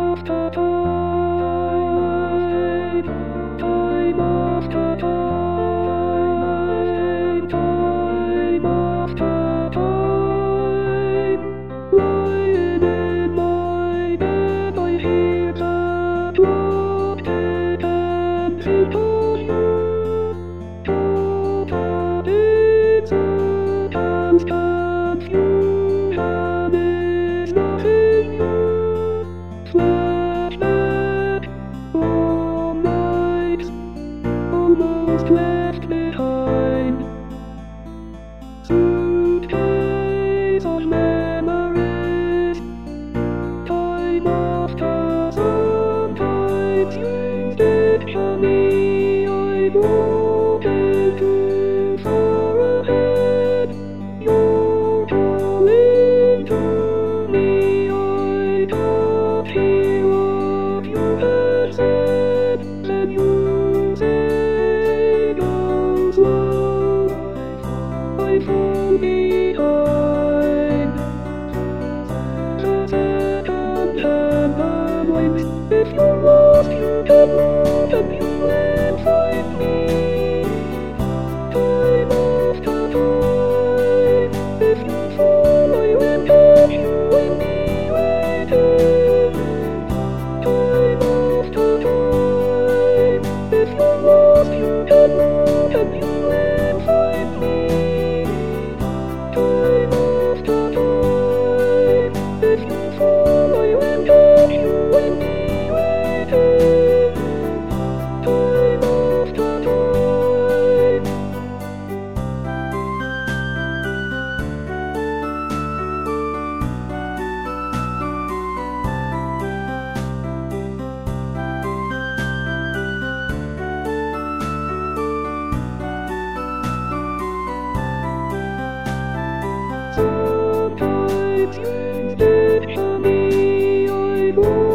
after time, time after time, time after time. Lying in my bed, I hear the clock tick and think of you. It's a constant view, and it's nothing new. Flashback, all nights almost left behind. Suitcase of memories, time after sometimes you did for me. I'm moving too far ahead. You're calling to me. I can't hear what you had said. Then you say, go slow. I fall behind. The second hand waves. If you're lost, you can move and you will find me. Time after time. If you fall, I will catch you and be waiting. Time after time. If you're lost, you can move and you will find me. Time after time. If you fall, I will catch you and be waiting. Time after time. Sometimes you did for me, I